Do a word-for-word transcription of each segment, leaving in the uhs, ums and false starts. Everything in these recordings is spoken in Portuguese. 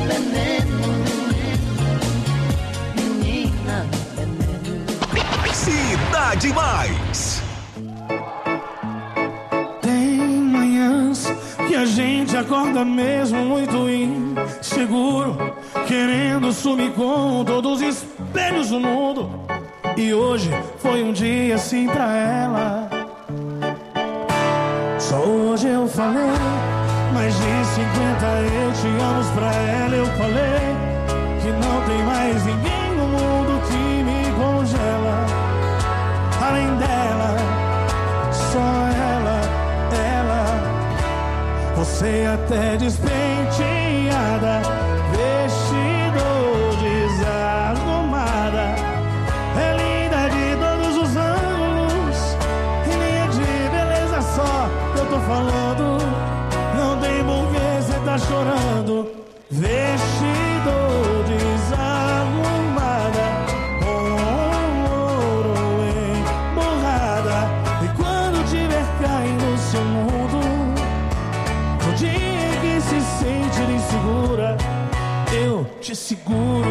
veneno, menina veneno. Cidade Mais. Tem manhãs que a gente acorda mesmo muito inseguro, querendo sumir com todos os espelhos do mundo. E hoje foi um dia assim pra ela. Só hoje eu falei mais de cinquenta eu te amo pra ela. Eu falei que não tem mais ninguém no mundo que me congela. Além dela, só ela, ela. Você até despenteada, vestido desarrumada, é linda de todos os ângulos, e nem é de beleza só que eu tô falando. Não tem porquê cê tá chorando. Vestido desarrumada, com ouro emborrada. E quando tiver caindo no seu mundo, no dia que se sente insegura, eu te seguro.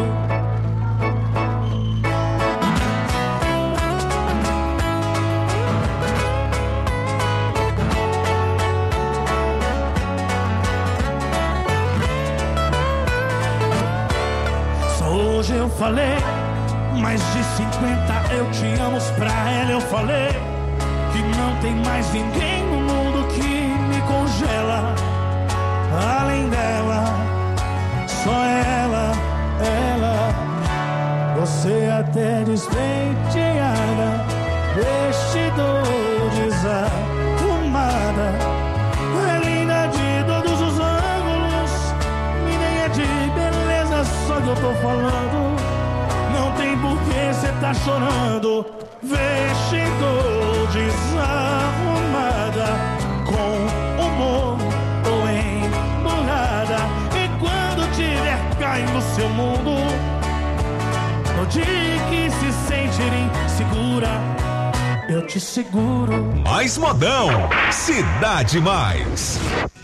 Hoje eu falei mais de cinquenta eu te amo pra ela. Eu falei que não tem mais ninguém no mundo que me congela. Além dela, só ela, ela. Você até despenteada, vestido desarrumada, é linda de todos os ângulos, e nem é de beleza só que eu tô falando. Não tem porquê cê tá chorando. Vestido desarrumada, com humor ou emburrada. E quando tiver caindo no seu mundo, no dia que se sentir insegura, eu te seguro. Mais modão, Cidade Mais.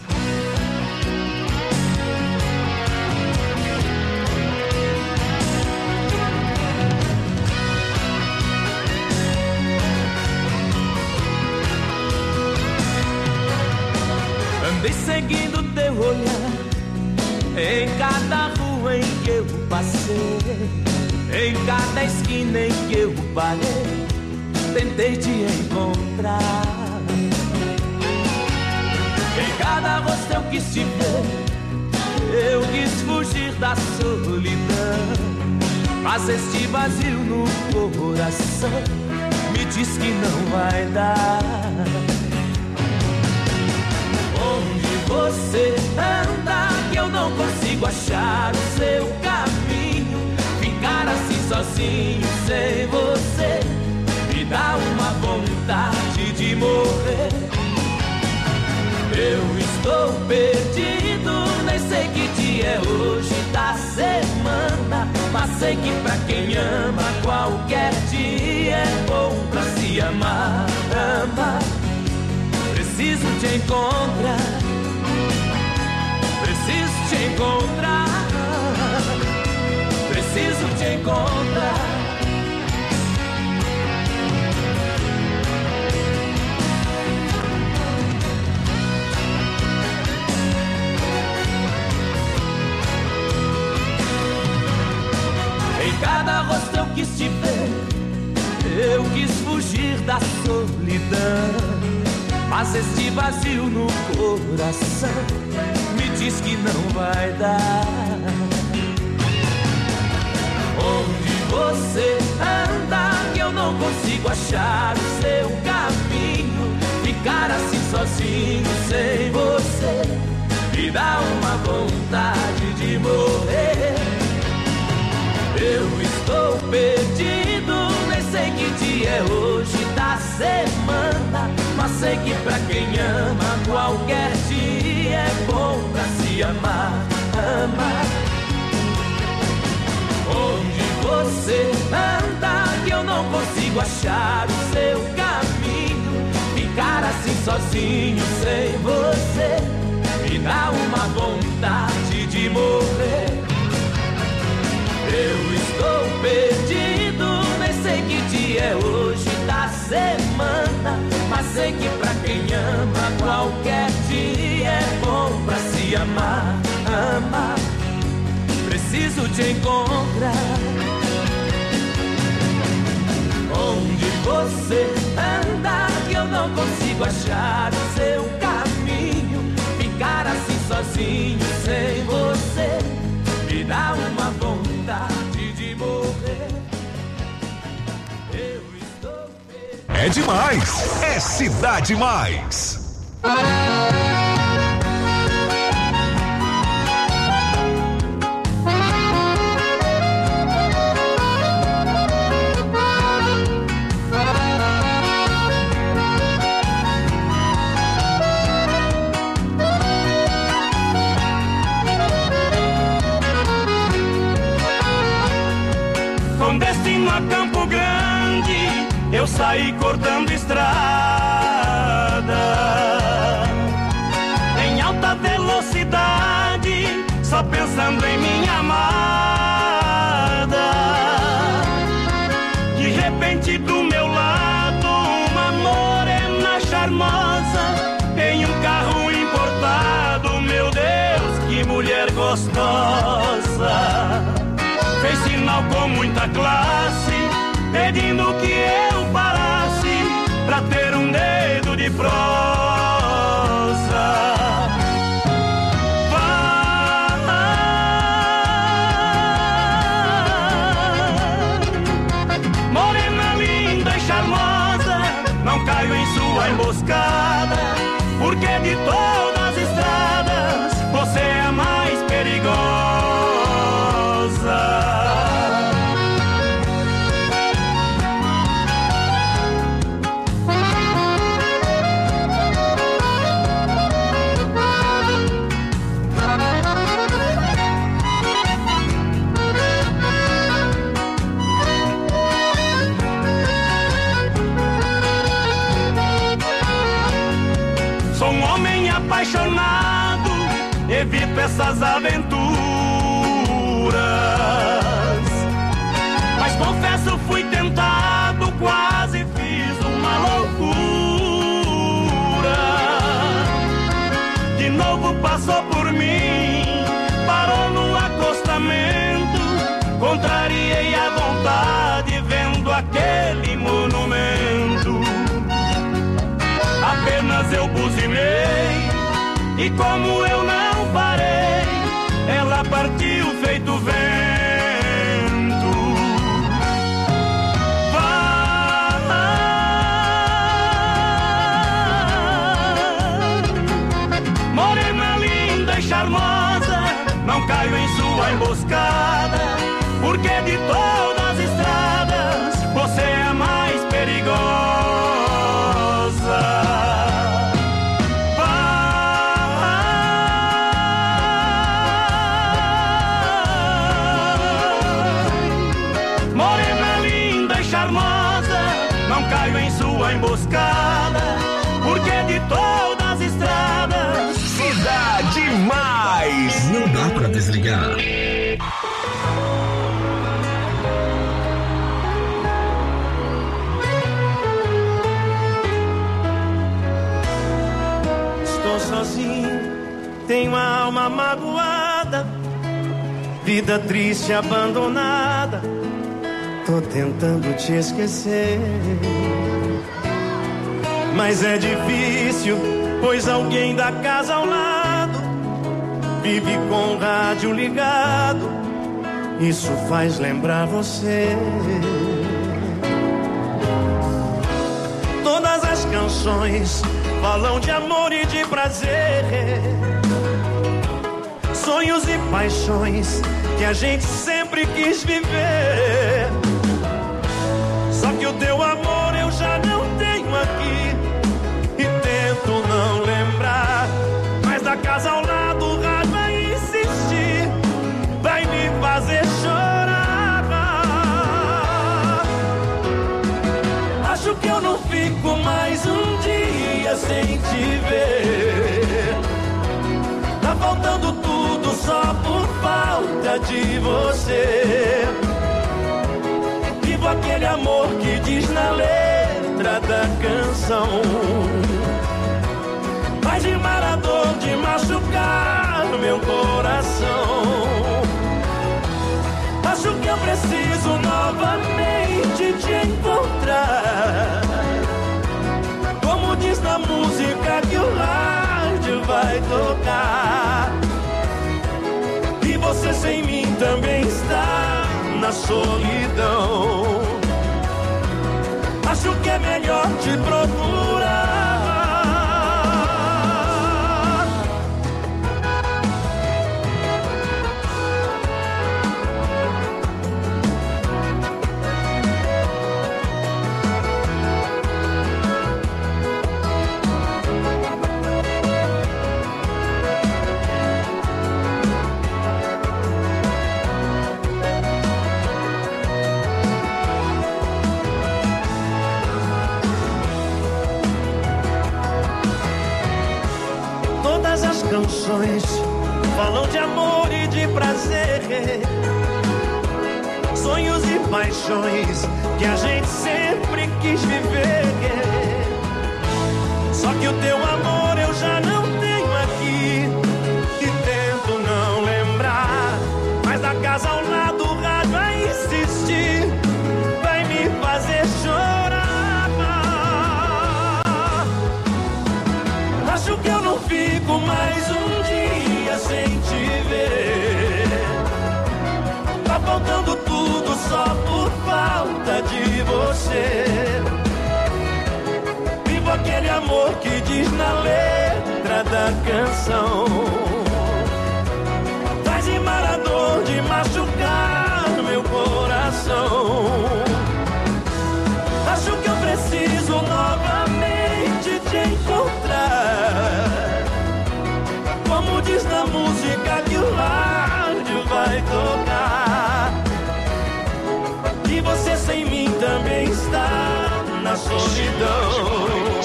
Andei seguindo teu olhar em cada rua em que eu passei, em cada esquina em que eu parei, tentei te encontrar. Em cada rosto eu quis te ver, eu quis fugir da solidão, mas este vazio no coração me diz que não vai dar. Onde você anda que eu não consigo achar o seu caminho? Ficar assim sozinho sem você me dá uma vontade de morrer. Eu estou perdido, nem sei que dia é hoje da semana, mas sei que pra quem ama qualquer dia é bom pra se amar, amar. Preciso te encontrar, preciso te encontrar, preciso te encontrar. Em cada rosto eu quis te ver, eu quis fugir da solidão, mas este vazio no coração me diz que não vai dar. Onde você anda que eu não consigo achar o seu caminho? Ficar assim sozinho sem você me dá uma vontade de morrer. Eu estou perdido, nem sei que dia é hoje da semana, mas sei que pra quem ama qualquer dia é bom pra se amar, amar. Onde você anda que eu não consigo achar o seu caminho? Ficar assim sozinho sem você me dá uma vontade de morrer. sei que pra quem ama qualquer dia é bom pra se amar, amar. Preciso te encontrar. Onde você anda que eu não consigo achar o seu caminho. Ficar assim sozinho sem você me dá uma vontade de morrer. Eu estou perdido. É demais, é Cidade Mais. Com destino a Campo Grande, eu saí cortando estrada em alta velocidade, só pensando em minha amada. De repente do meu lado, uma morena charmosa em um carro importado. Meu Deus, que mulher gostosa! Fez sinal com muita classe, pedindo que eu parasse pra ter um dedo de prosa. Vai, morena linda e charmosa, não caio em sua emboscada, porque de todas as estradas você é a mais perigosa. Sou um homem apaixonado, evito essas aventuras, mas confesso fui tentado, quase fiz uma loucura. De novo passou por mim, parou no acostamento, contrariei a vontade vendo aquele monumento. Apenas eu buzinei, e como eu não parei, ela partiu feito vento. Vai, morena linda e charmosa, não caio em sua emboscada, porque de todas as estradas você é a mais perigosa. Emboscada, porque de todas as estradas Cidade Mais. Não dá pra desligar. Estou sozinho, tenho a alma magoada, vida triste, abandonada. Tô tentando te esquecer, mas é difícil, pois alguém da casa ao lado vive com o rádio ligado. Isso faz lembrar você. Todas as canções falam de amor e de prazer, sonhos e paixões que a gente sempre quis viver. Só que o teu amor eu já não tenho aqui, e tento não lembrar, mas da casa ao lado o rádio vai insistir, vai me fazer chorar. Acho que eu não fico mais um dia sem te ver. Tá faltando tudo só por falta de você. Vivo aquele amor que diz na letra da canção, solidão. Acho que é melhor te procurar. Canções falam de amor e de prazer, sonhos e paixões que a gente sempre quis viver. Só que o teu amor eu já não tenho aqui e tento não lembrar, mas da casa ao lado o rádio vai insistir, vai me fazer chorar. Acho que eu não fico mais um dia sem te ver. Tá faltando tudo só por falta de você. Vivo aquele amor que diz na letra da canção. Faz emaranhador de machucar meu coração. Acho que eu preciso novamente te encontrar. Como diz na música que o rádio vai tocar. E você sem mim também está na solidão.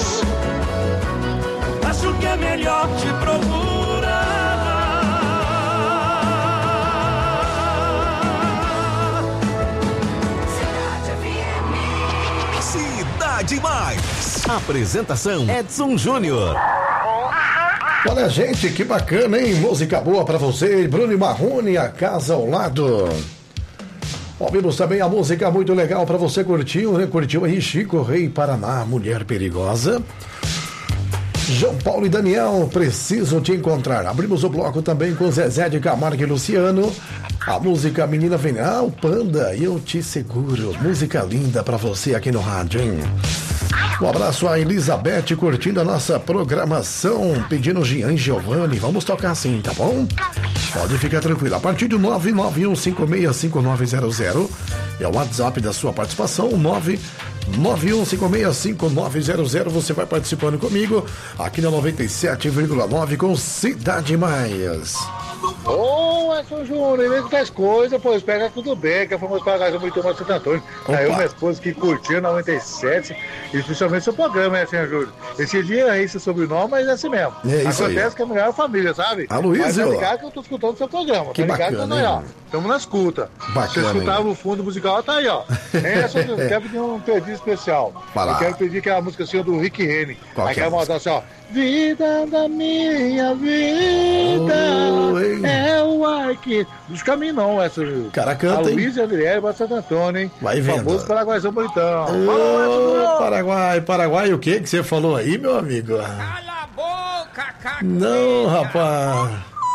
Acho que é melhor te procurar. Cidade Mais. Apresentação Edson Júnior. Olha, gente, que bacana, hein? Música boa pra você, Bruno e Marrone, A Casa ao Lado. Ouvimos também a música muito legal pra você, curtiu, né? Curtiu aí Chico Rei, Paraná, Mulher Perigosa. João Paulo e Daniel, Preciso Te Encontrar. Abrimos o bloco também com Zezé de Camargo e Luciano. A música Menina Vem, ah, o Panda, Eu Te Seguro. Música linda pra você aqui no rádio, hein? Um abraço a Elizabeth curtindo a nossa programação, pedindo Gian e Giovanni. Vamos tocar sim, tá bom? Pode ficar tranquilo. A partir do nove nove um cinco seis cinco nove zero zero é o WhatsApp da sua participação, nove nove um cinco seis cinco nove zero zero. Você vai participando comigo aqui na noventa e sete vírgula nove com Cidade Mais. Ô, Edson Júnior, ele que faz coisa, pois pega tudo bem, que é famoso para casa muito mais Santo Antônio. Aí eu, minha esposa, que curtiu na noventa e sete, e principalmente seu programa, né, senhor Júnior? Esse dia é esse sobrenome, mas é assim mesmo. É isso. Acontece aí. Que é a melhor família, sabe? A Luísa, mas tá ligado que eu tô escutando o seu programa. Que tá ligado bacana, que eu tô aí, ó. Estamos na escuta. Bacana, se você escutava hein? o fundo musical, tá aí, ó. É, eu quero pedir um pedido especial. Fala. Eu quero pedir aquela música assim do Rick Rennie. Qual aí que é quero mandar assim, ó. Vida da minha vida oh, é o ar que... Dos caminhos não, essa. Cara canta, a hein? Luiz e Adriele, Bota Santo Antônio, hein? Vai vendo. Famoso Paraguaizão bonitão. Ô, Paraguai, Paraguai, o que que você falou aí, meu amigo? Cala a boca, caca. Não, rapaz.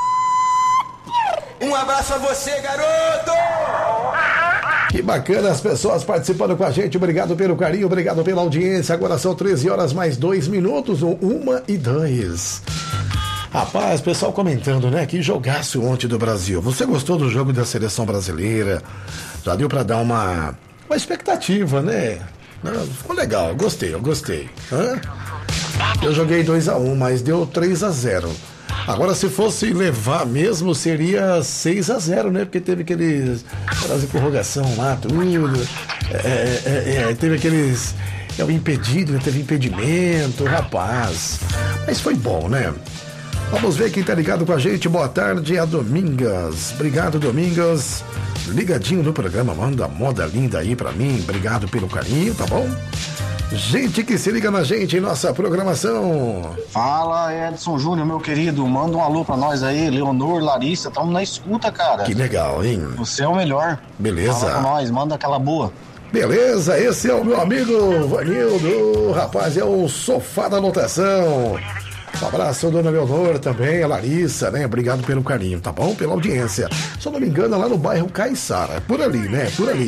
Um abraço a você, garoto! Que bacana as pessoas participando com a gente. Obrigado pelo carinho, obrigado pela audiência. Agora são treze horas mais dois minutos, uma e dois. Rapaz, pessoal comentando, né? Que jogaço ontem do Brasil. Você gostou do jogo da seleção brasileira? Já deu pra dar uma, uma expectativa, né? Não, ficou legal, gostei, eu gostei. Hã? Eu joguei dois a um, mas deu três a zero. Agora, se fosse levar mesmo, seria seis a zero, né? Porque teve aqueles, aquelas prorrogação lá, tudo. É, é, é, teve aqueles... É o impedido, teve impedimento, rapaz. Mas foi bom, né? Vamos ver quem tá ligado com a gente. Boa tarde, a Domingas. Obrigado, Domingas. Ligadinho no programa, manda moda linda aí pra mim. Obrigado pelo carinho, tá bom? Gente que se liga na gente em nossa programação. Fala, Edson Júnior, meu querido. Manda um alô pra nós aí, Leonor, Larissa. Tamo na escuta, cara. Que legal, hein? Você é o melhor. Beleza. Fala com nós, manda aquela boa. Beleza, esse é o meu amigo Vanildo. Rapaz, é o sofá da lotação. Um abraço, dona Leonor também, a Larissa, né? Obrigado pelo carinho, tá bom? Pela audiência. Se eu não me engano, lá no bairro Caiçara. É por ali, né? Por ali.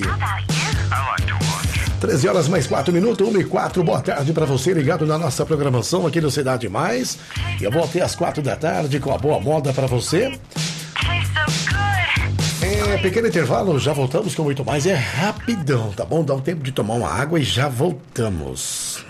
treze horas mais quatro minutos, uma e quatro. Boa tarde pra você, ligado na nossa programação aqui no Cidade Mais. E eu voltei às quatro da tarde com a boa moda pra você. É, pequeno intervalo, já voltamos com muito mais. É rapidão, tá bom? Dá um tempo de tomar uma água e já voltamos.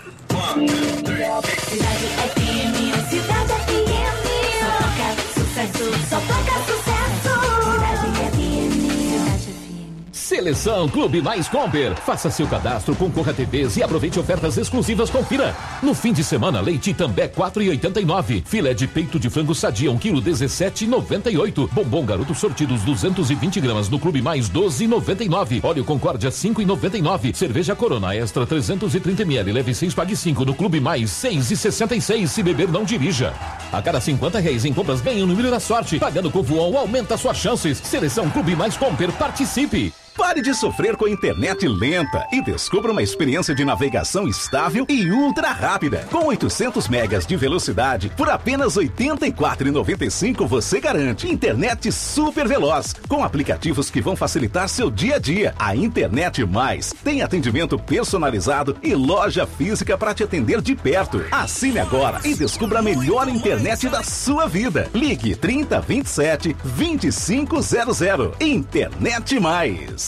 Cidade F M, Cidade F M, só toca sucesso, só toca sucesso. Cidade F M, Cidade F M. Seleção Clube Mais Comper. Faça seu cadastro, concorra a T Vs e aproveite ofertas exclusivas. Confira. No fim de semana, leite Itambé quatro reais e oitenta e nove. Filé de peito de frango sadia um quilo dezessete reais e noventa e oito. Bombom Garoto sortidos duzentos e vinte gramas no Clube Mais doze reais e noventa e nove. Óleo Concórdia cinco reais e noventa e nove. Cerveja Corona Extra trezentos e trinta mililitros. Leve seis, pague cinco no Clube Mais seis reais e sessenta e seis. Se beber, não dirija. A cada cinquenta reais em compras, ganhe no milho da sorte. Pagando com Voon, aumenta suas chances. Seleção Clube Mais Comper. Participe. Pare de sofrer com a internet lenta e descubra uma experiência de navegação estável e ultra rápida. Com oitocentos megas de velocidade, por apenas oitenta e quatro reais e noventa e cinco centavos você garante internet super veloz, com aplicativos que vão facilitar seu dia a dia. A Internet Mais tem atendimento personalizado e loja física para te atender de perto. Assine agora e descubra a melhor internet da sua vida. Ligue trinta, vinte e sete, vinte e cinco zero zero. Internet Mais.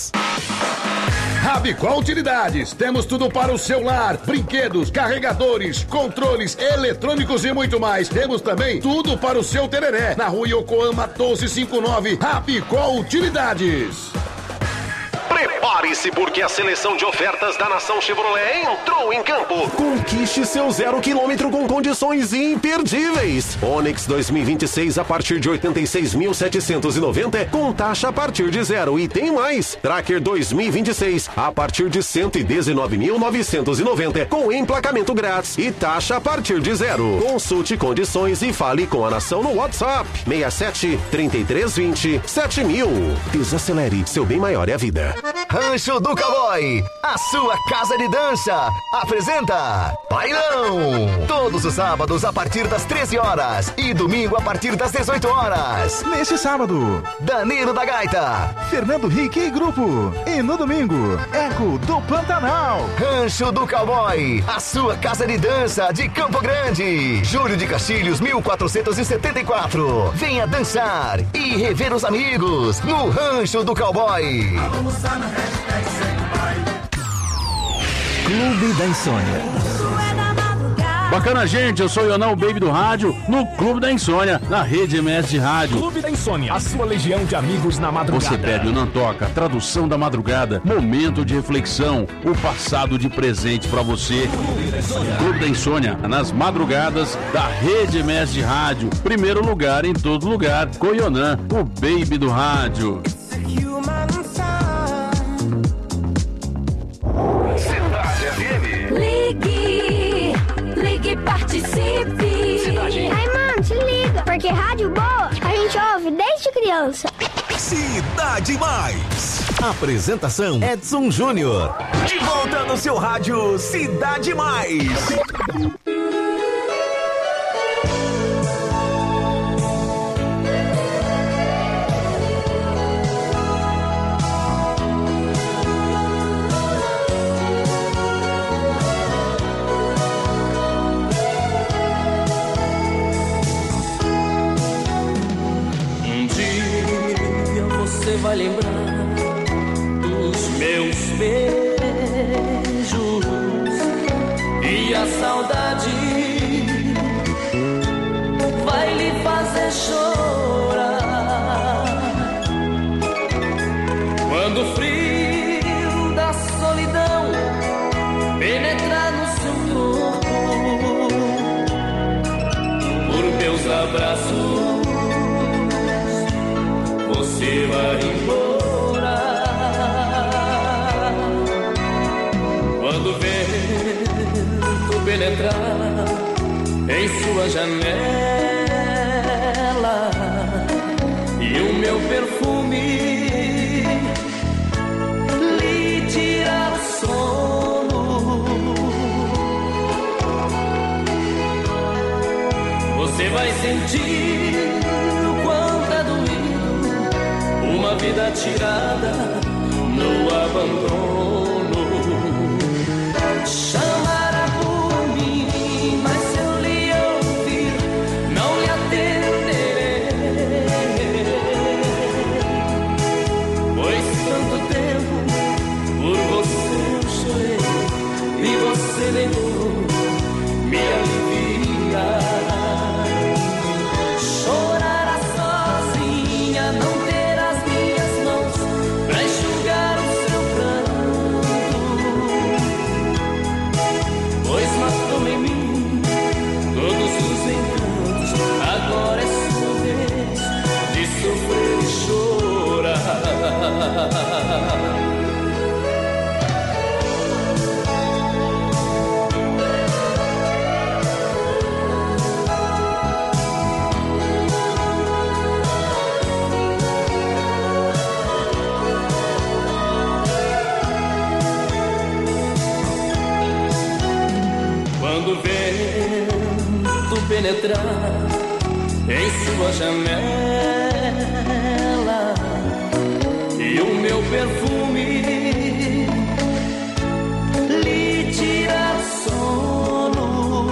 Rabicó Utilidades, temos tudo para o seu lar, brinquedos, carregadores, controles, eletrônicos e muito mais. Temos também tudo para o seu tereré, na rua Yokohama doze cinquenta e nove, Rabicó Utilidades. Prepare-se porque a seleção de ofertas da Nação Chevrolet entrou em campo. Conquiste seu zero quilômetro com condições imperdíveis. Onix dois mil e vinte e seis a partir de oitenta e seis mil setecentos e noventa com taxa a partir de zero. E tem mais. Tracker dois mil e vinte e seis a partir de cento e dezenove mil novecentos e noventa com emplacamento grátis e taxa a partir de zero. Consulte condições e fale com a Nação no WhatsApp seis sete, três três vinte, sete mil. Desacelere, seu bem maior é a vida. Rancho do Cowboy, a sua casa de dança, apresenta Bailão. Todos os sábados a partir das treze horas e domingo a partir das dezoito horas. Neste sábado, Danilo da Gaita, Fernando Henrique e Grupo. E no domingo, Eco do Pantanal. Rancho do Cowboy, a sua casa de dança de Campo Grande. Júlio de Castilhos, mil quatrocentos e setenta e quatro. Venha dançar e rever os amigos no Rancho do Cowboy. Clube da Insônia. Bacana, gente, eu sou o Ionão, o Baby do Rádio, no Clube da Insônia, na Rede M S de Rádio. Clube da Insônia, a sua legião de amigos na madrugada. Você pede o Não Toca, tradução da madrugada, momento de reflexão, o passado de presente pra você. Clube da Insônia, nas madrugadas da Rede M S de Rádio. Primeiro lugar em todo lugar, com o Ionan, o Baby do Rádio. Cidade F M. Ligue, ligue, participe. Cidade. Ai, mano, se liga, porque rádio boa a gente ouve desde criança. Cidade Mais. Apresentação Edson Júnior. De volta no seu rádio Cidade Mais. Vai lembrar dos meus beijos e a saudade vai lhe fazer chorar quando o frio da solidão penetrar no seu corpo. Por meus abraços você vai embora. Quando o vento penetrar em sua janela e o meu perfume lhe tirar o sono, atirada no abandono. Chamara por mim, mas se eu lhe ouvir, não lhe atenderei. Pois tanto tempo por você eu chorei e você negou me alivia. Chorará sozinha, não ter as minhas mãos pra enxugar o seu pranto, pois matou em mim todos os encantos. Agora é sua vez de sofrer e chorar. Quando o vento penetrar em sua janela e o meu perfume lhe tirar sono,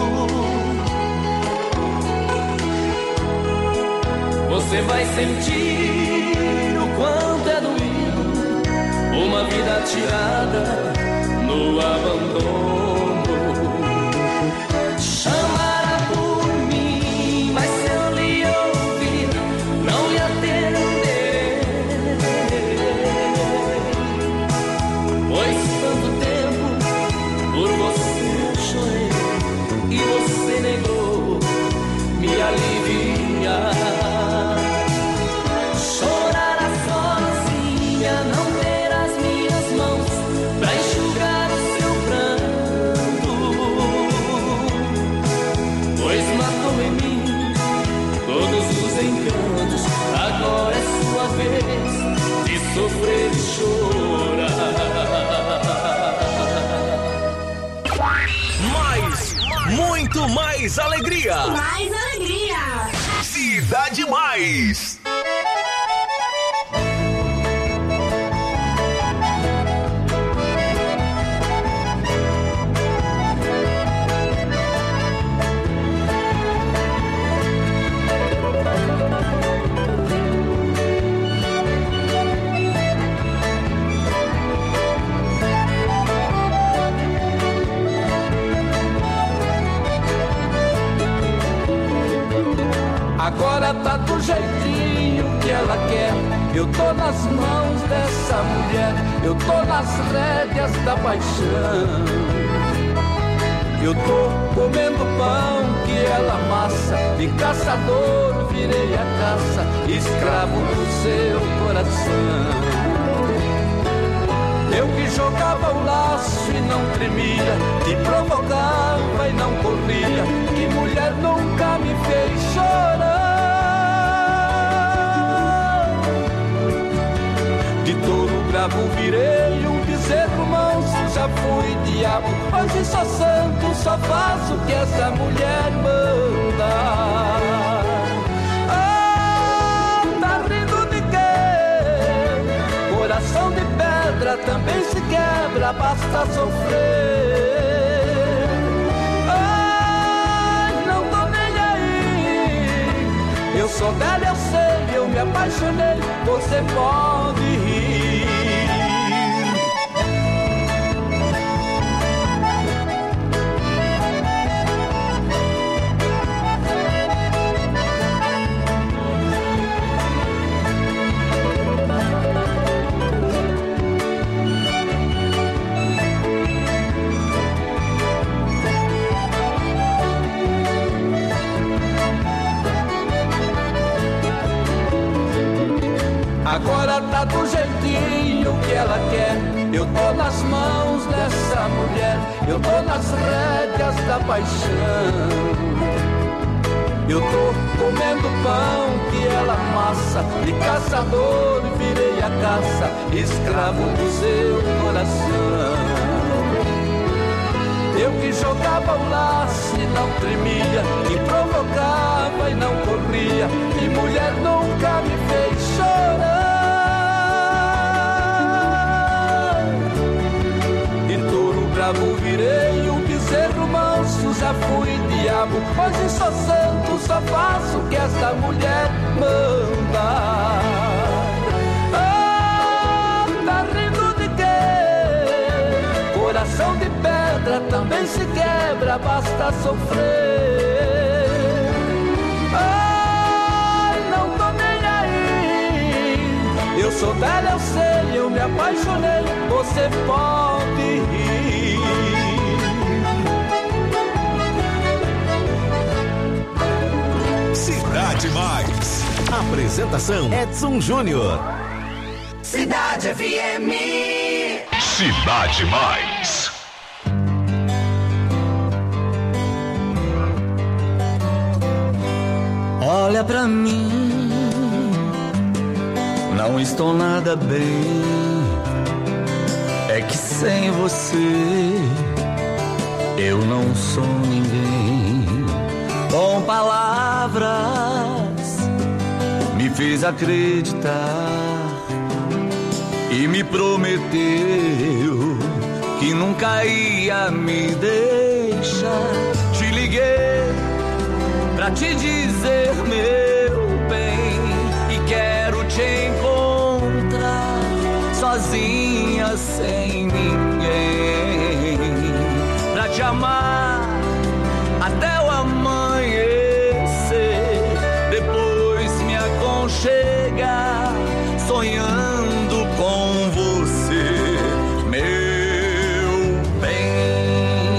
você vai sentir o quanto é doído uma vida atirada no abandono. Chamará por mim, mas se eu lhe ouvir, não lhe atenderei. Pois tanto tempo por você eu chorei e você negou me aliviar. Chorará sozinha, não ter as minhas mãos pra enxugar o seu pranto, pois matou em mim todos os encantos. Agora é sua vez de sofrer e chorar. Mais, muito mais alegria. Mais alegria. Cidade Mais. Agora tá do jeitinho que ela quer. Eu tô nas mãos dessa mulher, eu tô nas rédeas da paixão. Eu tô comendo pão que ela amassa, de caçador virei a caça, escravo do seu coração. Eu que jogava o laço e não tremia, que provocava e não corria, que mulher nunca me fez chorar. De touro bravo virei um bezerro manso, já fui diabo, hoje sou santo, só faço o que essa mulher manda. Ah, tá rindo de quê? Coração de pedra também se quebra, basta sofrer. Ai, não tô nem aí. Eu sou velho, eu sei, eu me apaixonei, você pode rir. Agora tá do jeitinho que ela quer. Eu tô nas mãos dessa mulher, eu tô nas rédeas da paixão. Eu tô comendo pão que ela amassa, de caçador virei a caça, escravo do seu coração. Eu que jogava o laço e não tremia, que provocava e não corria, que mulher nunca me fez chorar. diabo, hoje sou santo, só faço o que esta mulher manda. Ah, tá rindo de quê? Coração de pedra também se quebra, basta sofrer. Ai, não tô nem aí. Eu sou velho, eu sei, eu me apaixonei, você pode rir. Cidade Mais. Apresentação Edson Júnior. Cidade F M. Cidade Mais. Olha pra mim, não estou nada bem. É que sem você eu não sou ninguém. Com palavras me fez acreditar e me prometeu que nunca ia me deixar. Te liguei pra te dizer, meu bem, e quero te encontrar sozinha, sem ninguém, pra te amar até o amanhecer, depois me aconchegar, sonhando com você, meu bem.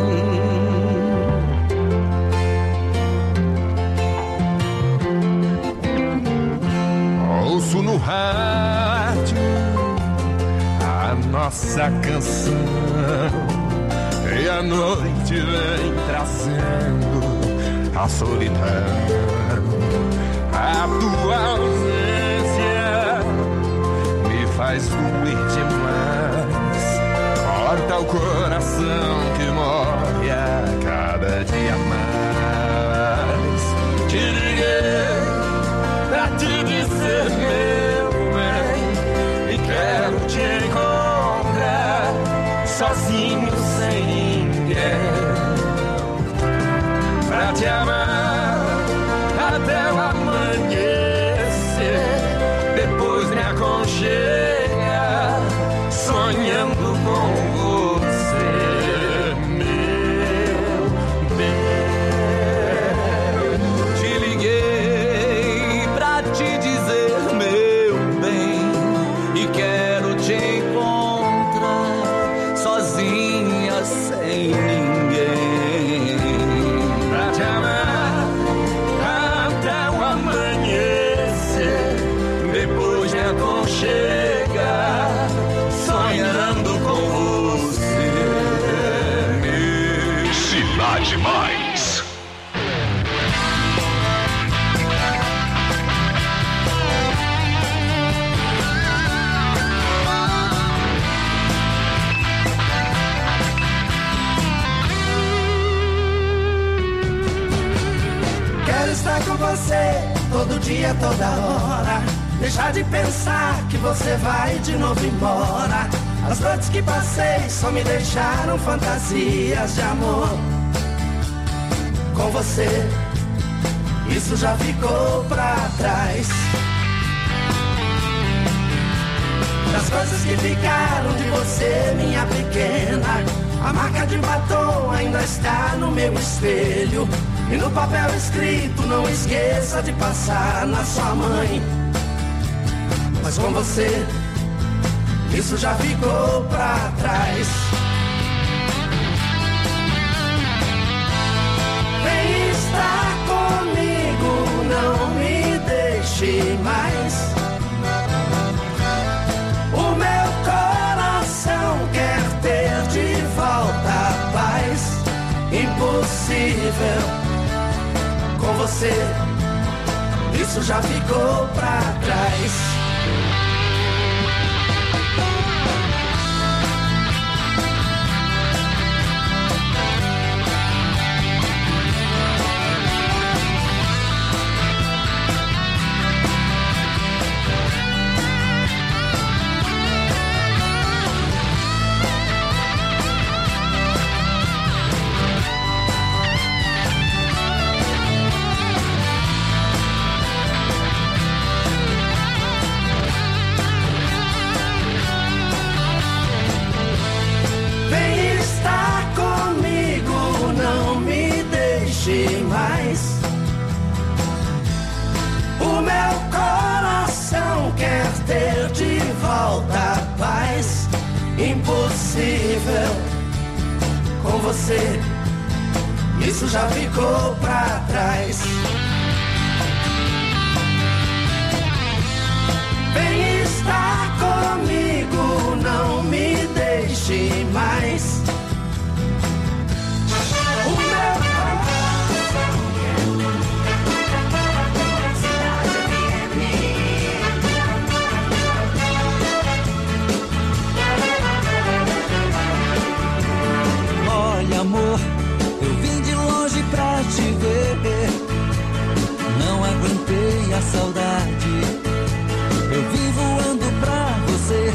Ouço no rádio a nossa canção e a noite vem trazendo a solidão. A tua ausência me faz doer demais, corta o coração que morre a cada dia mais. Te liguei pra te dizer, meu bem, e quero te encontrar sozinho, sem ninguém, pra te amar até o amanhecer, depois me aconchegar, sonhando com você, meu bem. Te liguei pra te dizer, meu bem, e quero te encontrar sozinha, sem ninguém, pra te amar até o amanhecer, depois me aconchegar, sonhando com você, meu. Cidade Mais. Quero estar com você todo dia, toda hora. Deixar de pensar que você vai de novo embora. As noites que passei só me deixaram fantasias de amor. Com você, isso já ficou pra trás. Das coisas que ficaram de você, minha pequena, a marca de batom ainda está no meu espelho. E no papel escrito, não esqueça de passar na sua mãe. Mas com você, isso já ficou pra trás. Vem estar comigo, não me deixe mais. O meu coração quer ter de volta a paz. Impossível com você, isso já ficou pra trás. falta paz. Impossível com você, isso já ficou pra trás. Vem estar comigo, não me deixe mais. O meu Olha, amor, eu vim de longe pra te ver. Não aguentei a saudade. Eu vim voando pra você.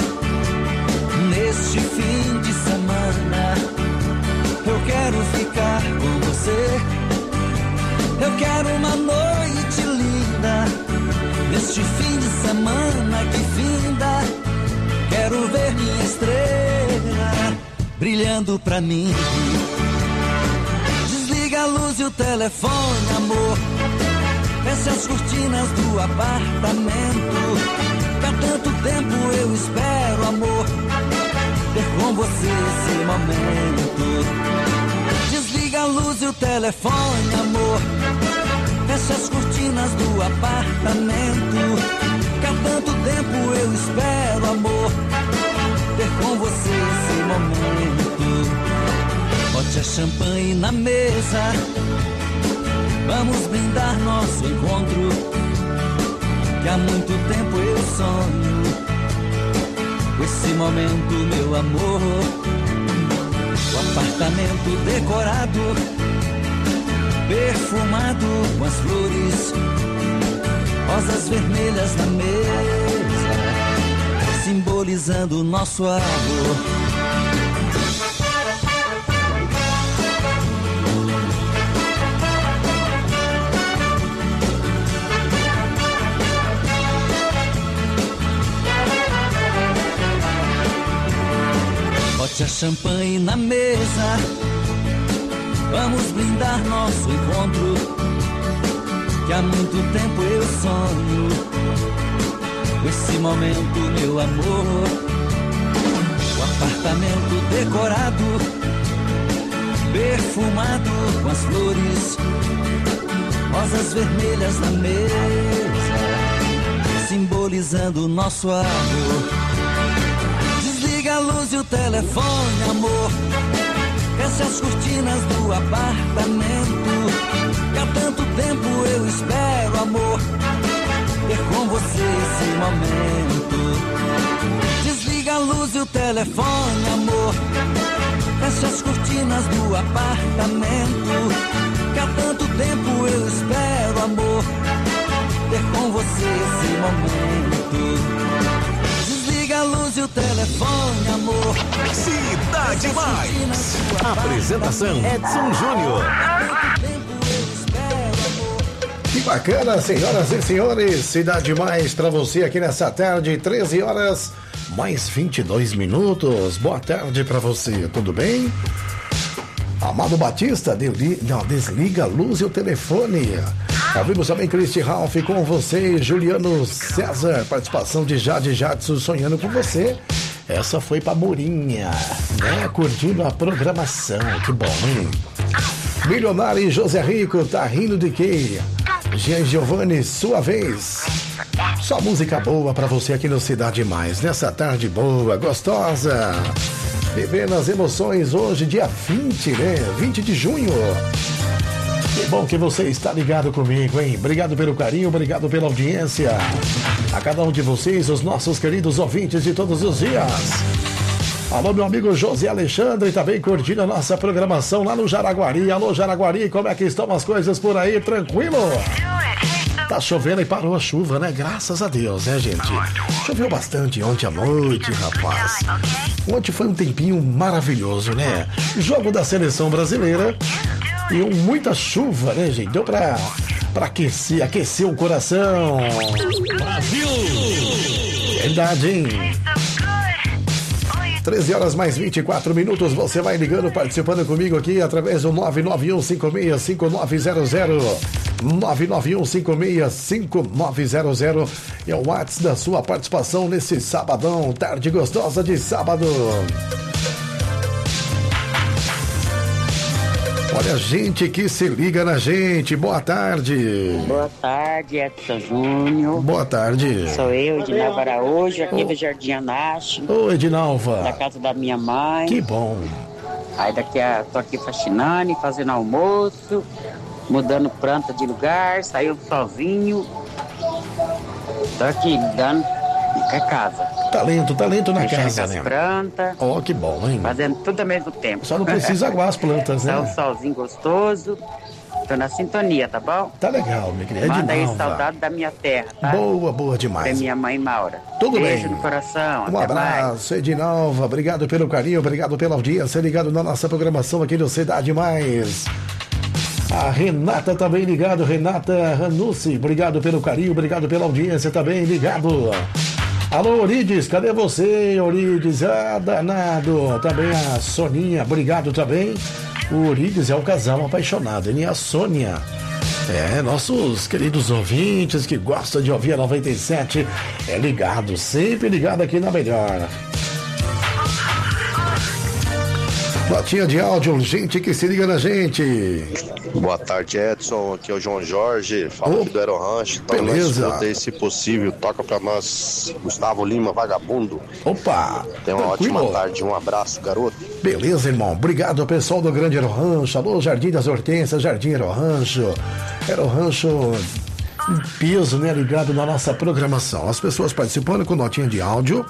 Neste fim de semana, eu quero ficar com você. Eu quero uma noite linda. Neste fim de semana que finda, quero ver minha estrela brilhando pra mim. Desliga a luz e o telefone, amor. Feche as cortinas do apartamento. Há tanto tempo eu espero, amor, ter com você esse momento. Desliga a luz e o telefone, amor. Feche as cortinas do apartamento. Há tanto tempo eu espero, amor, ter com você esse momento. Bote a champanhe na mesa. Vamos brindar nosso encontro, que há muito tempo eu sonho com esse momento, meu amor. O apartamento decorado, perfumado com as flores, rosas vermelhas na mesa, simbolizando o nosso amor. Bote a champanhe na mesa. Vamos brindar nosso encontro, que há muito tempo eu sonho com esse momento, meu amor. O apartamento decorado, perfumado com as flores, rosas vermelhas na mesa, simbolizando o nosso amor. Desliga a luz e o telefone, amor. Feche as cortinas do apartamento. Que há tanto tempo eu espero, amor, ter com você esse momento. Desliga a luz e o telefone, amor. Feche as cortinas do apartamento. Que há tanto tempo eu espero, amor, ter com você esse momento. A luz e o telefone, amor. Cidade Mais. Apresentação Edson Júnior. Que bacana, senhoras e senhores. Cidade Mais pra você aqui nessa tarde, treze horas mais vinte e dois minutos. Boa tarde pra você, tudo bem? Amado Batista, deli... Não, desliga a luz e o telefone. Abrimos também Cristi Ralph com você, Juliano César, participação de Jade Jadson, sonhando com você. Essa foi pra Morinha, né? Curtindo a programação, que bom, hein? Milionário e José Rico, tá rindo de quê? Jean Giovanni, sua vez. Só música boa pra você aqui no Cidade Mais, nessa tarde boa, gostosa. Vivendo as emoções hoje, dia vinte, né? vinte de junho. Que bom que você está ligado comigo, hein? Obrigado pelo carinho, obrigado pela audiência. A cada um de vocês, os nossos queridos ouvintes de todos os dias. Alô, meu amigo José Alexandre, também curtindo a nossa programação lá no Jaraguari. Alô, Jaraguari, como é que estão as coisas por aí? Tranquilo? Tá chovendo e parou a chuva, né? Graças a Deus, né, gente? Choveu bastante ontem à noite, rapaz. Ontem foi um tempinho maravilhoso, né? Jogo da seleção brasileira e muita chuva, né, gente? Deu pra, pra aquecer, aquecer o coração. Brasil! Verdade, hein? treze horas mais vinte e quatro minutos, você vai ligando, participando comigo aqui através do nove nove um cinco seis cinco nove zero zero. nove nove um cinco seis cinco nove zero zero é o WhatsApp da sua participação nesse sabadão, tarde gostosa de sábado. Olha a gente que se liga na gente. Boa tarde. Boa tarde, Edson Júnior. Boa tarde. Sou eu, Edinalva Araújo, aqui oh. do Jardim Anache. Ô, Edinalva. Da casa da minha mãe. Que bom. Aí daqui a, tô aqui faxinando, fazendo almoço, mudando planta de lugar, saiu sozinho. Tô aqui dando a casa. Talento, talento na mexendo casa, com as né? plantas. Ó, oh, que bom, hein? Fazendo tudo ao mesmo tempo. Só não precisa aguar as plantas, né? Tá um solzinho gostoso. Tô na sintonia, tá bom? Tá legal, minha querida. Manda aí Edinalva. saudade da minha terra, tá? Boa, boa demais. Pra minha mãe Maura. Tudo Beijo bem. no coração. Um até abraço, mais. Edinalva. Obrigado pelo carinho, obrigado pela audiência. Ligado na nossa programação aqui no Cidade Mais. A Renata também ligado. Renata Ranucci, obrigado pelo carinho, obrigado pela audiência também ligado. Alô, Orides, cadê você, Orides? Ah, danado. Também a Soninha, obrigado também. O Orides é o casal apaixonado, ele e a Sônia. É, nossos queridos ouvintes que gostam de ouvir a noventa e sete, é ligado, sempre ligado aqui na melhor. Notinha de áudio, gente que se liga na gente. Boa tarde, Edson. Aqui é o João Jorge. Fala oh, aqui do Aerorancho. Então, beleza. Escuta aí, se possível, toca pra nós Gustavo Lima, Vagabundo. Opa! Tenha uma tranquilo. ótima tarde. Um abraço, garoto. Beleza, irmão. Obrigado ao pessoal do Grande Aerorancho. Alô, Jardim das Hortênsias, Jardim Aerorancho. Aerorancho em peso, né? Ligado na nossa programação. As pessoas participando com notinha de áudio.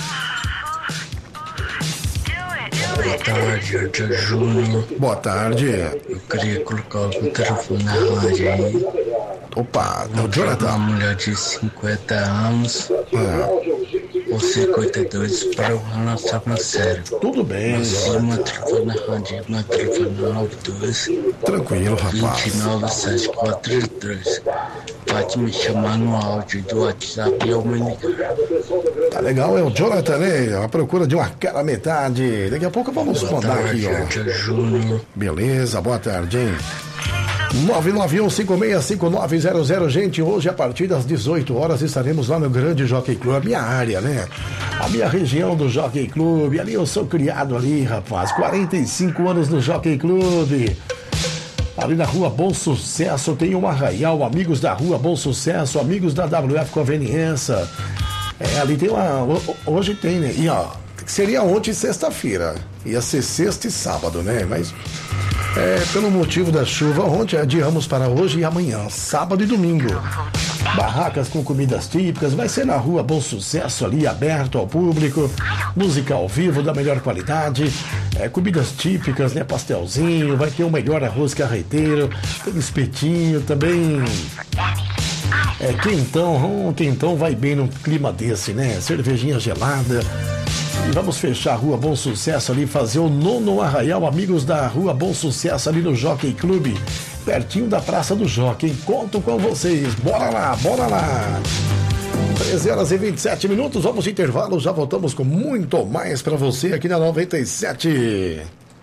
Boa tarde, Edson Júnior. Boa tarde. Eu queria colocar o telefone na rádio aí. Opa, é o Jonathan. Uma mulher de cinquenta anos. É. Ou cinquenta e dois para o relacionamento sério. Tudo bem. Meu telefone na rádio, meu telefone nove dois. Tranquilo, rapaz. vinte e nove, sete quatro três dois. Pode me chamar no áudio do WhatsApp e eu me ligar. Tá legal, é o Jonathan, né? A procura de uma cara metade. Daqui a pouco vamos mandar aqui, ó. Júnior. Beleza, boa tarde, hein? nove nove um cinco seis cinco nove zero zero, gente, hoje a partir das dezoito horas estaremos lá no Grande Jockey Club, a minha área, né? A minha região do Jockey Club, ali eu sou criado ali, rapaz, quarenta e cinco anos no Jockey Club. Ali na Rua Bom Sucesso tem um arraial, amigos da Rua Bom Sucesso, amigos da W F Conveniência. É, ali tem uma, hoje tem, né? E ó, seria ontem sexta-feira, ia ser sexta e sábado, né? Mas é, pelo motivo da chuva, ontem adiamos para hoje e amanhã, sábado e domingo. Barracas com comidas típicas, vai ser na Rua Bom Sucesso ali, aberto ao público, música ao vivo da melhor qualidade, é, comidas típicas, né, pastelzinho, vai ter o melhor arroz carreteiro, tem espetinho também, é, quentão, um quentão vai bem num clima desse, né, cervejinha gelada. E vamos fechar a Rua Bom Sucesso ali, fazer o nono arraial, amigos da Rua Bom Sucesso ali no Jockey Club, pertinho da Praça do Jockey. Conto com vocês, bora lá, bora lá. treze horas e vinte e sete minutos, vamos de intervalo, já voltamos com muito mais pra você aqui na noventa e sete.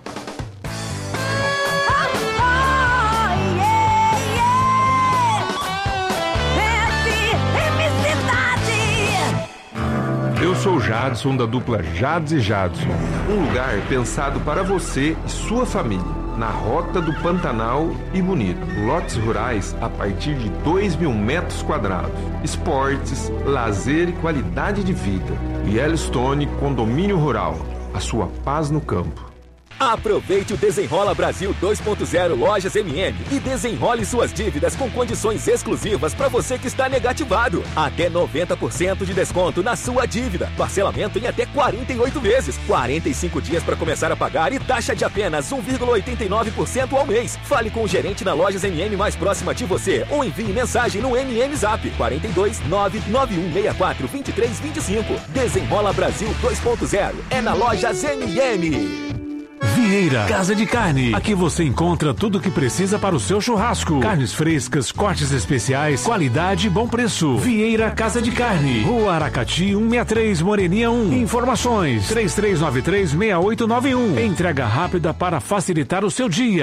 Eu sou Jadson, da dupla Jads e Jadson. Um lugar pensado para você e sua família. Na Rota do Pantanal e Bonito. Lotes rurais a partir de dois mil metros quadrados. Esportes, lazer e qualidade de vida. Yellowstone Condomínio Rural. A sua paz no campo. Aproveite o Desenrola Brasil dois ponto zero Lojas M M e desenrole suas dívidas com condições exclusivas para você que está negativado. Até noventa por cento de desconto na sua dívida. Parcelamento em até quarenta e oito vezes. quarenta e cinco dias para começar a pagar e taxa de apenas um vírgula oitenta e nove por cento ao mês. Fale com o gerente na Lojas M M mais próxima de você ou envie mensagem no M M Zap quarenta e dois, nove nove um seis quatro, vinte e três vinte e cinco. Desenrola Brasil dois ponto zero. É na Lojas M M. Vieira Casa de Carne. Aqui você encontra tudo o que precisa para o seu churrasco. Carnes frescas, cortes especiais, qualidade e bom preço. Vieira Casa de Carne. Rua Aracati, cento e sessenta e três, Moreninha um. Informações: três três nove três, seis oito nove um. Entrega rápida para facilitar o seu dia.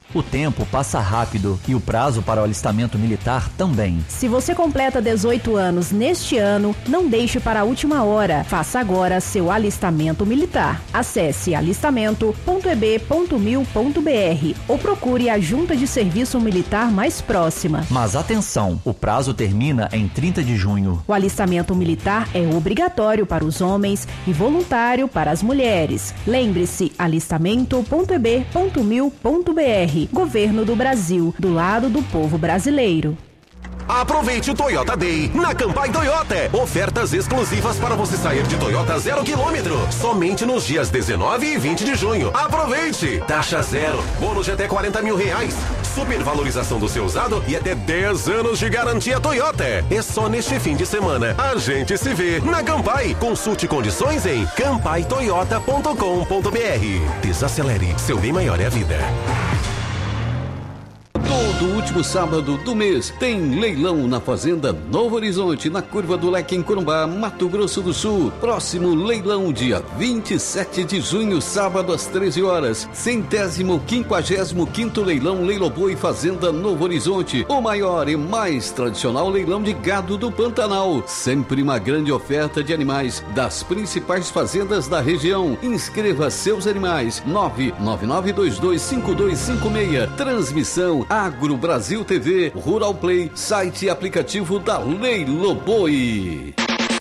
O tempo passa rápido e o prazo para o alistamento militar também. Se você completa dezoito anos neste ano, não deixe para a última hora. Faça agora seu alistamento militar. Acesse alistamento ponto e b ponto mil ponto b r ou procure a Junta de Serviço Militar mais próxima. Mas atenção, o prazo termina em trinta de junho. O alistamento militar é obrigatório para os homens e voluntário para as mulheres. Lembre-se, alistamento ponto e b ponto mil ponto b r. Governo do Brasil, do lado do povo brasileiro. Aproveite o Toyota Day na Campai Toyota. Ofertas exclusivas para você sair de Toyota zero quilômetro. Somente nos dias dezenove e vinte de junho. Aproveite! Taxa zero, bônus de até quarenta mil reais. Supervalorização do seu usado e até dez anos de garantia Toyota. É só neste fim de semana. A gente se vê na Campai. Consulte condições em campai toyota ponto com ponto b r. Desacelere, seu bem maior é a vida. Todo último sábado do mês tem leilão na Fazenda Novo Horizonte, na Curva do Leque, em Corumbá, Mato Grosso do Sul. Próximo leilão, dia vinte e sete de junho, sábado às treze horas. Centésimo quinquagésimo quinto leilão Leiloboi Fazenda Novo Horizonte. O maior e mais tradicional leilão de gado do Pantanal. Sempre uma grande oferta de animais das principais fazendas da região. Inscreva seus animais. nove nove nove dois dois cinco dois cinco seis. Transmissão Agro Brasil T V, Rural Play, site e aplicativo da Leiloboi.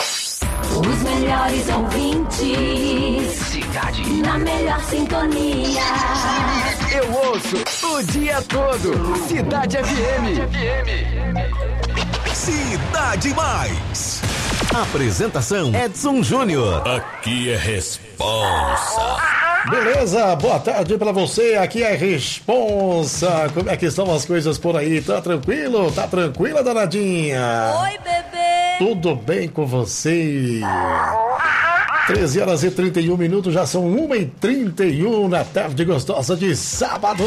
Os melhores ouvintes, cidade na melhor sintonia. Eu ouço o dia todo. Cidade F M. Cidade Mais. Apresentação Edson Júnior. Aqui é responsa. Beleza, boa tarde pra você, aqui é Responsa. Como é que estão as coisas por aí? Tá tranquilo? Tá tranquila, danadinha? Oi, bebê. Tudo bem com você? treze horas e trinta e um minutos, já são uma e trinta e um na tarde gostosa de sábado.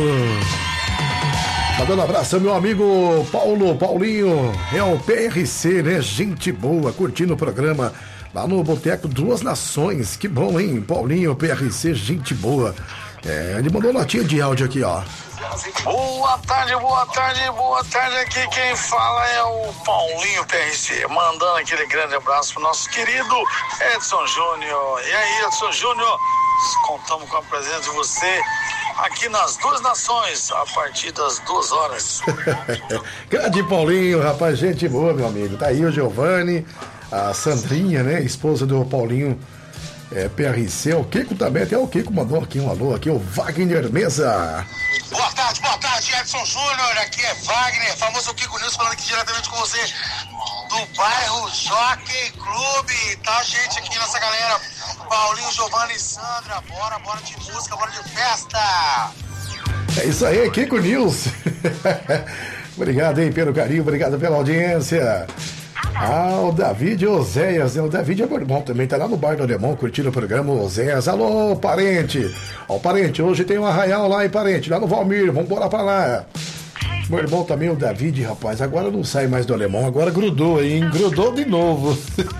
Mandando um abraço ao meu amigo Paulo, Paulinho, é o P R C, né? Gente boa, curtindo o programa lá no Boteco Duas Nações. Que bom, hein? Paulinho, P R C, gente boa. É, ele mandou notinha de áudio aqui, ó. Boa tarde, boa tarde, boa tarde. Aqui quem fala é o Paulinho P R C, mandando aquele grande abraço pro nosso querido Edson Júnior. E aí, Edson Júnior, contamos com a presença de você aqui nas Duas Nações, a partir das duas horas. Grande Paulinho, rapaz, gente boa, meu amigo. Tá aí o Giovanni, a Sandrinha, né, esposa do Paulinho, é, P R C, o Kiko também, até o Kiko mandou aqui um alô, aqui o Wagner Mesa. Boa tarde, boa tarde, Edson Júnior, aqui é Wagner, famoso Kiko News, falando aqui diretamente com você do bairro Jockey Clube, tá, gente, aqui nessa galera, Paulinho, Giovanni e Sandra, bora, bora de música, bora de festa. É isso aí, Kiko News. Obrigado, hein, pelo carinho, obrigado pela audiência. Ah, o David Oséias, né? O David é meu irmão também, tá lá no bar do Alemão curtindo o programa. Oséias, alô, parente. Ó, parente, hoje tem um arraial lá, hein, parente, lá no Valmir, vamos embora pra lá. Meu irmão também, o David, rapaz, agora não sai mais do Alemão, agora grudou, hein, grudou de novo.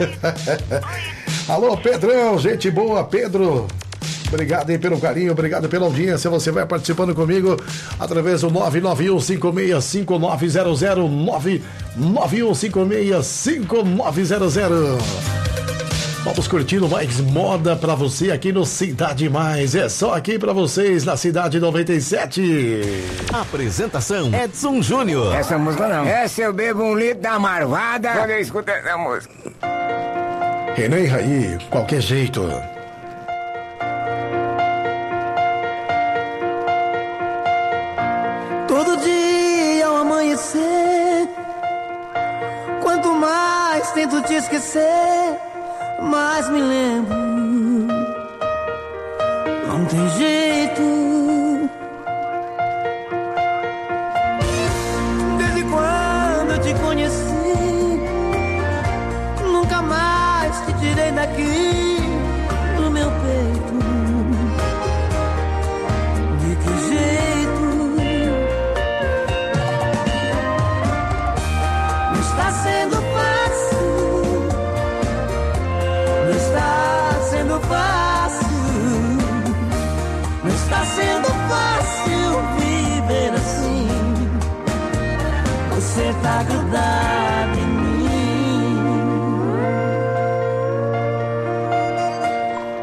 Alô, Pedrão, gente boa, Pedro. Obrigado aí pelo carinho, obrigado pela audiência. Você vai participando comigo através do nove nove um cinco seis cinco nove zero zero, nove nove um cinco seis cinco nove zero zero. Vamos curtindo mais moda pra você aqui no Cidade Mais. É só aqui pra vocês na Cidade noventa e sete. Apresentação Edson Júnior. Essa música não. Essa eu bebo um litro da marvada quando eu escuto essa música. Renan e Raí, qualquer jeito. Todo dia ao amanhecer, quanto mais tento te esquecer, mais me lembro. Não tem jeito. Desde quando eu te conheci, nunca mais te tirei daqui do meu peito. De que jeito? Está sendo fácil, não está sendo fácil, não está sendo fácil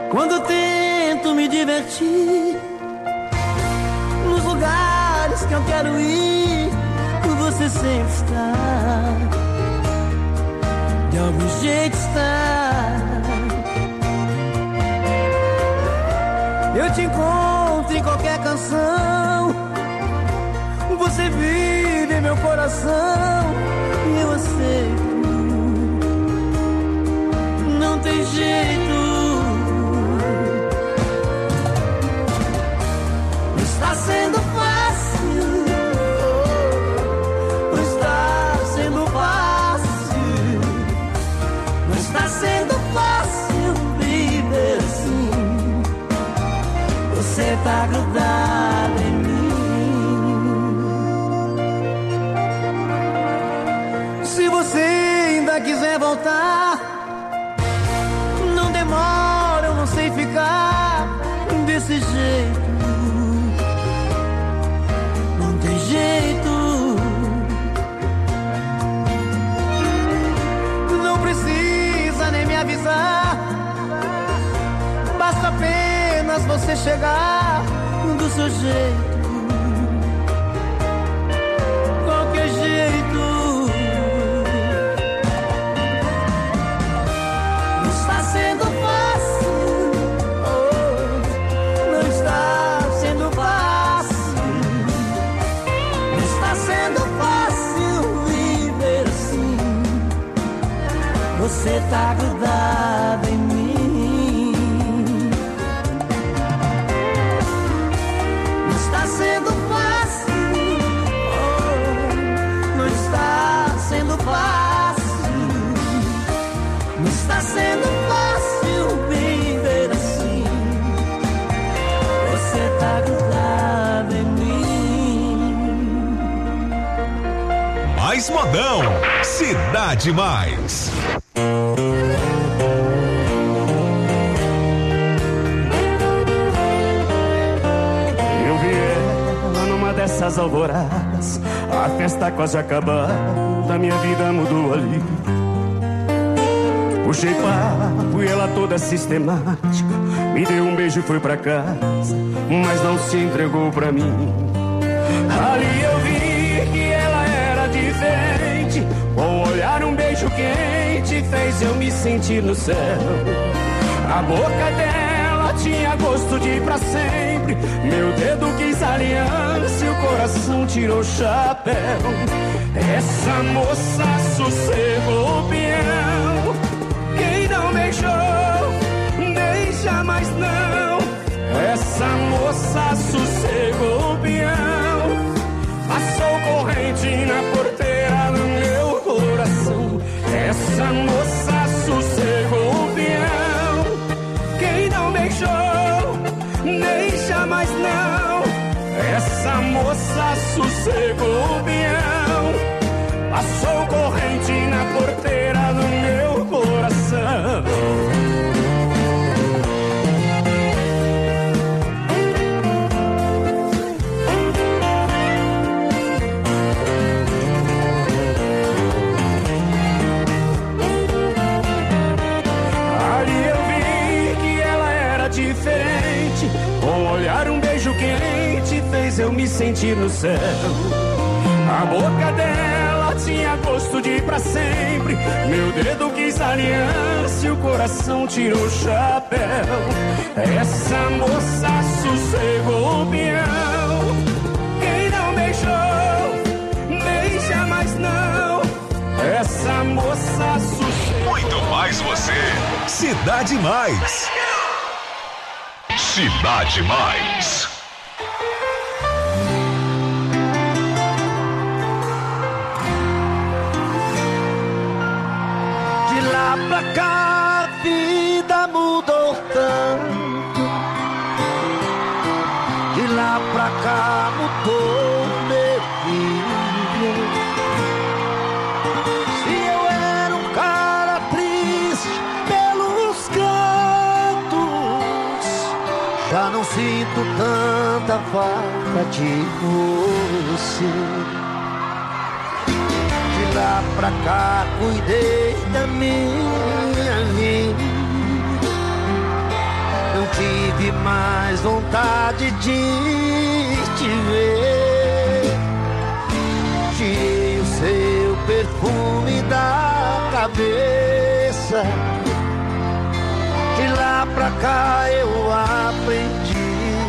Quando tento me divertir nos lugares que eu quero ir, você sempre está, de algum jeito está. Eu te encontro em qualquer canção, você vive em meu coração e eu aceito, não tem jeito. Não está sendo fácil, não está sendo fácil, não está sendo fácil viver assim. Você tá grudado em mim. Se você ainda quiser voltar, não demora, eu não sei ficar desse jeito. Não tem jeito. Não precisa nem me avisar, basta apenas você chegar do seu jeito, qualquer jeito. Não está sendo fácil, oh, não está sendo fácil, não está sendo fácil viver assim. Você tá grudado em mim. Sendo fácil, oh, não está sendo fácil, não está sendo fácil viver assim. Você tá grudado em mim. Mais modão, Cidade Mais. Essas alvoradas, a festa quase acabando, a minha vida mudou ali. Puxei papo e ela toda sistemática, me deu um beijo e foi pra casa, mas não se entregou pra mim. Ali eu vi que ela era diferente, com um olhar, um beijo quente, fez eu me sentir no céu. A boca dela tinha gosto de pra sempre, meu dedo quis aliança e o coração tirou o chapéu. Essa moça sossegou o peão, quem não beijou, deixa mais não. Essa moça sossegou o peão, passou corrente na porteira do meu coração. Essa moça sossegou o peão, quem não beijou, deixa mais não. Essa moça sossegou o peão, passou corrente na porteira do meu coração. Diferente, com um olhar, um beijo quente, fez eu me sentir no céu. A boca dela tinha gosto de pra sempre, meu dedo quis aliança e o coração tirou o chapéu. Essa moça sossegou o peão, quem não beijou, deixa mais não. Essa moça sossegou. Muito mais você, Cidade Mais. Cidade Mais. De lá pra cá a vida mudou tanto, de lá pra cá mudou meu filho. Se eu era um cara triste pelos cantos, já não sinto tanta falta de você. De lá pra cá cuidei da minha vida, tive mais vontade de te ver. Tirei o seu perfume da cabeça. De lá pra cá eu aprendi.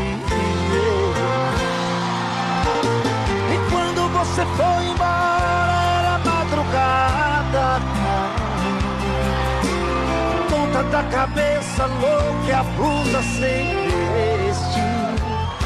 E quando você foi embora era madrugada, ponta da cabeça louca e a blusa sem vestir.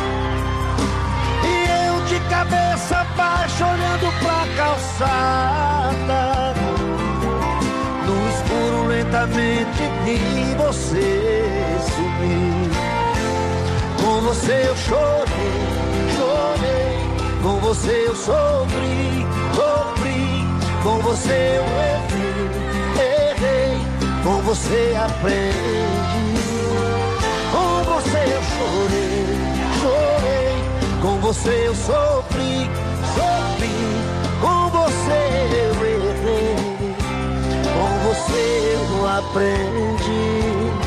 E eu de cabeça baixa olhando pra calçada. No escuro lentamente vi você sumir. Com você eu chorei, chorei. Com você eu sofri, sofri. Com você eu errei, errei. Com você aprendi. Com você eu chorei, chorei. Com você eu sofri, sofri. Com você eu errei. Com você eu aprendi.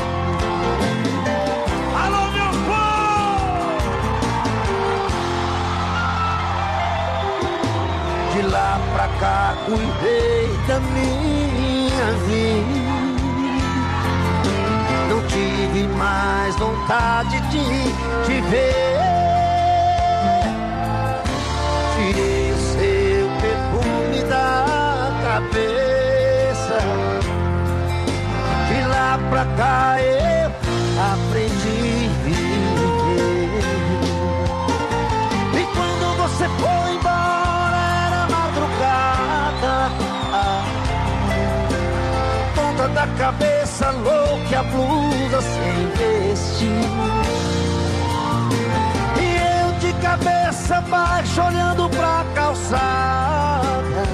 Alô, meu povo! De lá pra cá cuidei da minha vida. Não tive mais vontade de te ver. Tirei o seu perfume da cabeça. De lá pra cá eu aprendi a viver. E quando você foi embora era madrugada. Ponta da cabeça louca e a blusa sem vestir. E eu de cabeça baixa olhando pra calçada.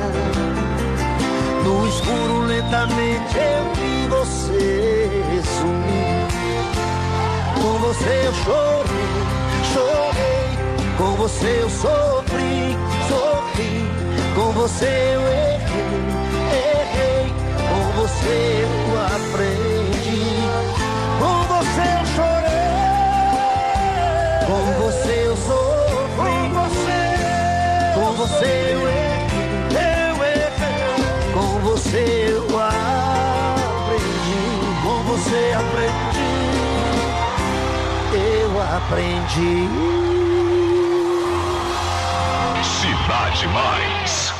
No escuro lentamente eu vi você sumir. Com você eu chorei, chorei. Com você eu sofri, sofri. Com você eu errei, errei. Com você eu aprendi. Com você eu chorei. Com você eu sofri. Com você, com você eu errei, eu errei. Com você eu aprendi. Com você aprendi. Eu aprendi. Cidade Mais.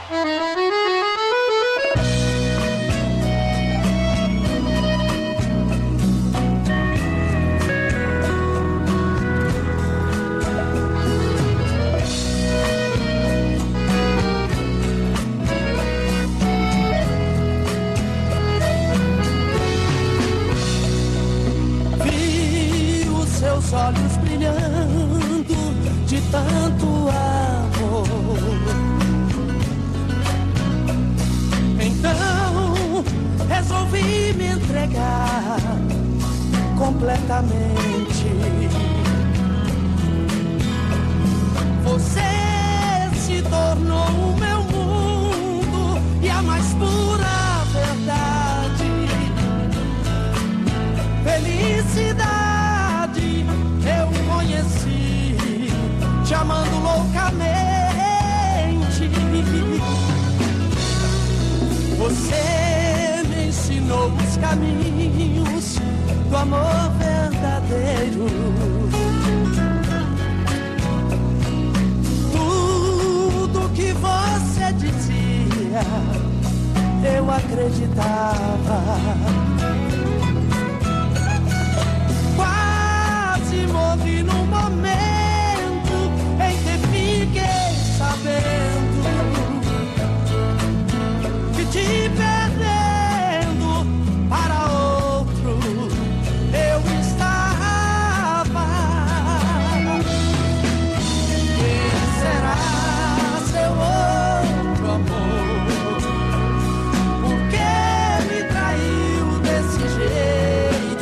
Olhos brilhando de tanto amor. Então resolvi me entregar completamente. Você se tornou o meu mundo e a mais pura verdade. Felicidade eu conheci, te amando loucamente. Você me ensinou os caminhos do amor verdadeiro. Tudo que você dizia, eu acreditava. Morri num momento em que fiquei sabendo que te perdendo para outro eu estava. Quem será seu outro amor? Por que me traiu desse jeito?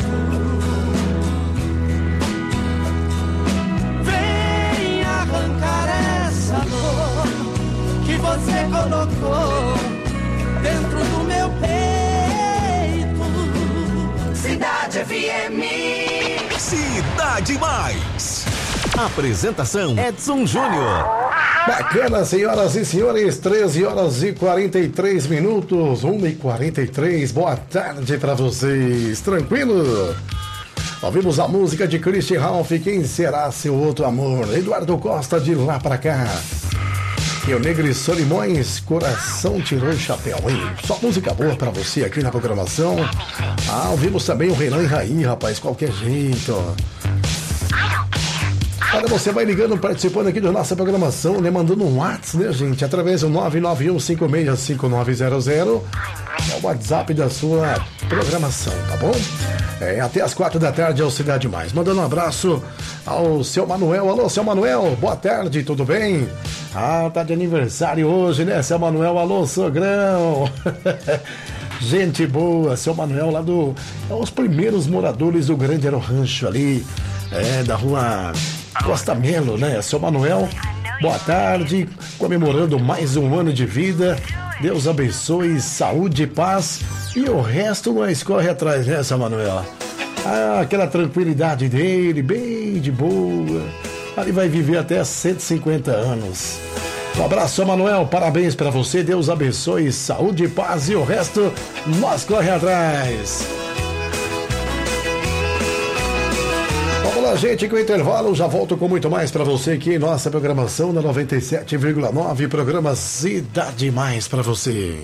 Você colocou dentro do meu peito. Cidade F M. Cidade Mais. Apresentação Edson Júnior. Bacana, senhoras e senhores, treze horas e quarenta e três minutos, uma e quarenta e três, boa tarde pra vocês, tranquilo? Ouvimos a música de Christian Ralph, Quem Será Seu Outro Amor, Eduardo Costa, De Lá Pra Cá. E o Negro Solimões, Coração Tirou o Chapéu, hein? Só música boa pra você aqui na programação. Ah, ouvimos também o Renan e Raí, rapaz, qualquer jeito. Olha, você vai ligando, participando aqui da nossa programação, né? Mandando um WhatsApp, né, gente? Através do nove nove um cinco seis cinco nove zero zero. É o WhatsApp da sua programação, tá bom? É, até as quatro da tarde é o Cidade Mais. Mandando um abraço ao seu Manuel. Alô, seu Manuel, boa tarde, tudo bem? Ah, tá de aniversário hoje, né, seu Manuel? Alô, sogrão. Gente boa, seu Manuel lá do... É os primeiros moradores do Grande Aero Rancho ali, é, da rua... Costa Melo, né? Seu Manuel, boa tarde, comemorando mais um ano de vida. Deus abençoe, saúde e paz. E o resto nós corre atrás, né, seu Manuel? Ah, aquela tranquilidade dele, bem de boa. Ali vai viver até cento e cinquenta anos. Um abraço, seu Manuel, parabéns pra você. Deus abençoe, saúde e paz. E o resto nós corre atrás. Vamos lá, gente, com o intervalo, já volto com muito mais para você aqui em nossa programação na noventa e sete vírgula nove, programa Cidade Mais para você.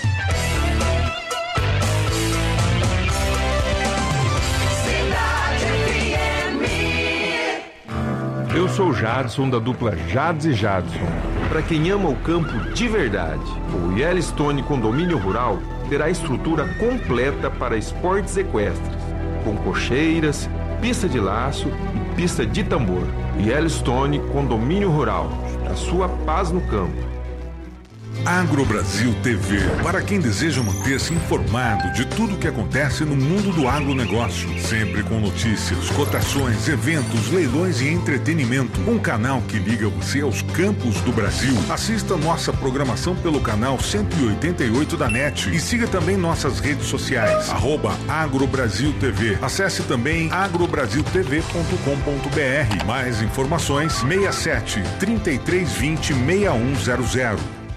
Eu sou o Jadson, da dupla Jades e Jadson. Para quem ama o campo de verdade, o Yellowstone Condomínio Rural terá estrutura completa para esportes equestres, com cocheiras, pista de laço e pista de tambor. Yellowstone Condomínio Rural, a sua paz no campo. Agro Brasil T V, para quem deseja manter-se informado de tudo o que acontece no mundo do agronegócio, sempre com notícias, cotações, eventos, leilões e entretenimento. Um canal que liga você aos campos do Brasil. Assista nossa programação pelo canal cento e oitenta e oito da NET e siga também nossas redes sociais, arroba Agro Brasil T V. Acesse também agrobrasil t v ponto com ponto b r. Mais informações, seis sete, trinta e três vinte, seis um zero zero.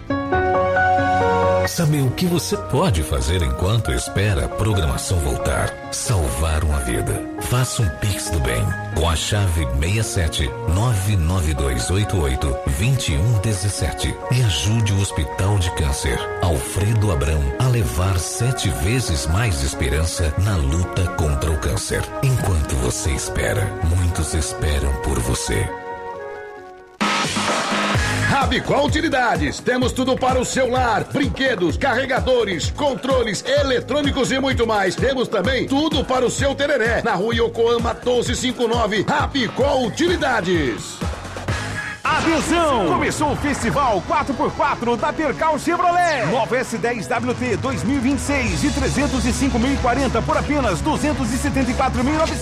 Sabe o que você pode fazer enquanto espera a programação voltar? Salvar uma vida. Faça um Pix do bem com a chave seis sete nove nove dois oito oito dois um um sete e ajude o Hospital de Câncer Alfredo Abrão a levar sete vezes mais esperança na luta contra o câncer. Enquanto você espera, muitos esperam por você. Rabicó Utilidades, temos tudo para o seu lar, brinquedos, carregadores, controles, eletrônicos e muito mais. Temos também tudo para o seu tereré, na rua Yokohama doze cinquenta e nove, Rabicó Utilidades. Atenção! Começou o Festival quatro por quatro da Percal Chevrolet. Nova S dez W T dois mil e vinte e seis de trezentos e cinco mil e quarenta por apenas duzentos e setenta e quatro mil e novecentos.